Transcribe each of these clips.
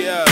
Yeah,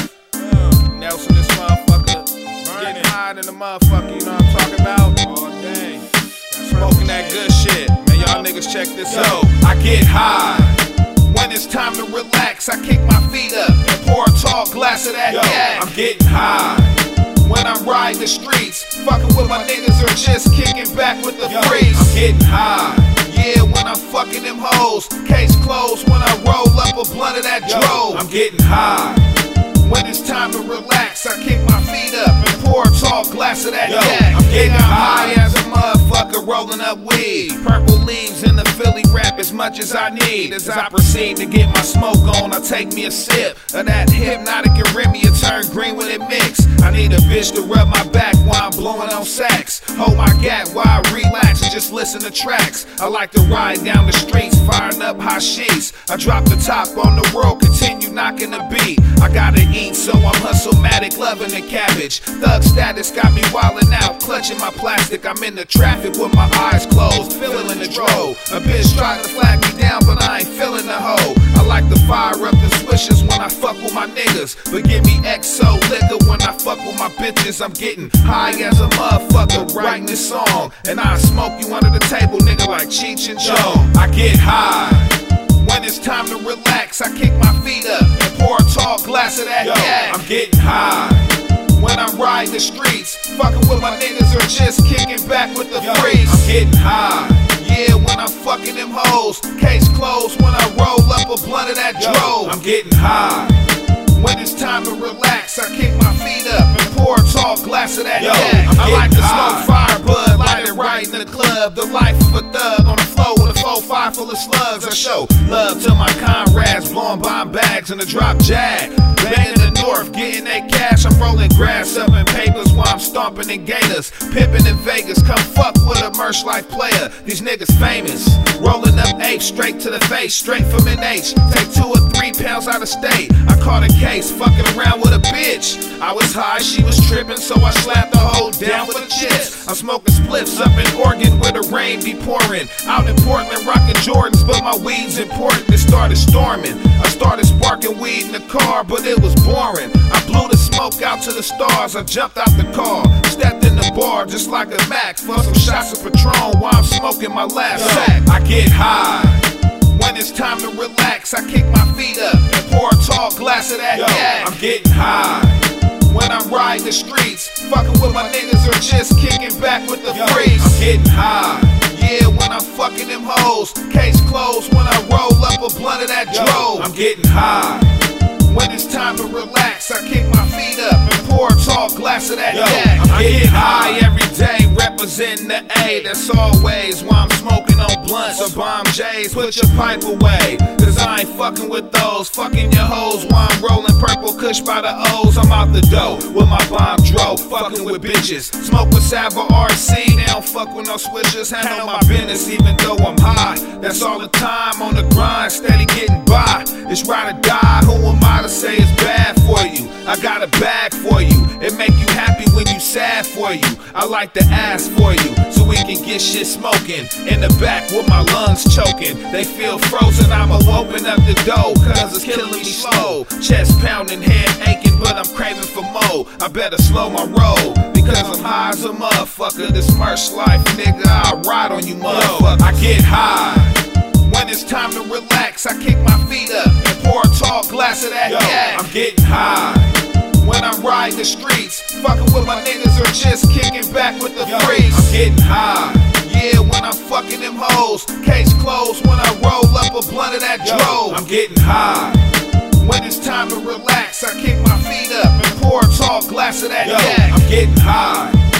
Nelson, this motherfucker, getting high in the motherfucker, you know what I'm talking about? All day, smoking that good shit. Man, y'all niggas check this out. I get high when it's time to relax. I kick my feet up and pour a tall glass of that yak. I'm getting high when I'm riding the streets, fucking with my niggas or just kicking back with the freaks. I'm getting high, yeah, when I'm fucking them hoes. Case closed when I roll up a blunt of that dro. I'm getting high when it's time to relax. I kick my feet up and pour a tall glass of that yak. I'm getting high as a motherfucker, rolling up weed. Purple leaves in the Philly rap as much as I need. As I proceed to get my smoke on, I take me a sip of that hypnotic arrhythmia, turn green when it mix. I need a bitch to rub my back while I'm blowing on sax. Hold my gat while I relax and just listen to tracks. I like to ride down the streets, firing up hot sheets. I drop the top on the world, continue knocking the beat. I gotta eat, so I'm hustle-matic, loving the cabbage. Thug status got me wildin' out, clutching my plastic. I'm in the traffic with my eyes closed, feeling the drove. A bitch tried to flag me down, but I ain't feeling the hoe. I like to fire up the swishers when I fuck with my niggas, but give me XO liquor when I fuck with my bitches. I'm getting high as a motherfucker, writing this song, and I smoke you under the table, nigga, like Cheech and Chong. I get high when it's time to relax. I kick my feet up and pour a tall glass of that yak. I'm getting high when I'm riding the streets, fucking with my niggas or just kicking back with the freaks. I'm getting high, yeah, when I'm fucking them hoes. Case closed when I roll up a blunt of that dro. I'm getting high when it's time to relax. I kick my feet up and pour a tall glass of that yak. I like to smoke fire bud, light it right in the club. The life of a thug on the floor with a 4-5 full of slugs. I show love to my comrades, blowing bomb bags in the drop jag. Banging the north, getting that cash. I'm rolling grass up in papers while I'm stomping in gators. Pippin' in Vegas, come fuck with a Merch Life player. These niggas famous, rolling up H straight to the face, straight from NH. Take 2 or 3 pounds out of state. I caught a case, fucking around with a bitch. I was high, she was tripping, so I slapped the hoe down for the chips. I'm smoking spliffs up in Oregon where the rain be pouring. Out in Portland rocking Jordans, but my weed's important. It started storming. I started sparking weed in the car, but it was boring. I blew the smoke out to the stars. I jumped out the car, stepped in the bar just like a Mac for some shots of Patron while I'm smoking my last sack. I get high when it's time to relax. I kick my feet up and pour a tall glass of that yak. I'm getting high when I'm riding the streets, fucking with my niggas or just kicking back with the freaks. I'm getting high, yeah, when I'm fucking them hoes. Case closed when I roll up a blunt of that dro. I'm getting high when it's time to relax. I kick my feet up and pour a tall glass of that yak. I get high every day, representing the A. That's always why I'm smoking on blunts or bomb J's. Put your pipe away, cause I ain't fucking with those. Fucking your hoes while I'm rolling purple kush by the O's. I'm out the dough with my bomb dro, fucking with bitches. Smoke with Sava RC, they don't fuck with no switchers. Handle my business even though I'm high. That's all the time, on the grind, steady getting by. It's ride or die, who am I to say it's bad for you? I got a bag for you, it make you happy when you sad for you. I like to ask for you, so we can get shit smoking. In the back with my lungs choking, they feel frozen, I'ma open up the door, cause it's killing me slow. Chest pounding, head aching, but I'm craving for more. I better slow my roll, because I'm high as a motherfucker. This Merch Life, nigga, I'll ride on you motherfucker. I get high when it's time to relax. I kick my feet up and pour a tall glass of that yak. I'm getting high when I'm riding the streets, fucking with my niggas or just kicking back with the freaks. I'm getting high, yeah, when I'm fucking them hoes. Case closed when I roll up a blunt of that dro. I'm getting high when it's time to relax. I kick my feet up and pour a tall glass of that yak. I'm getting high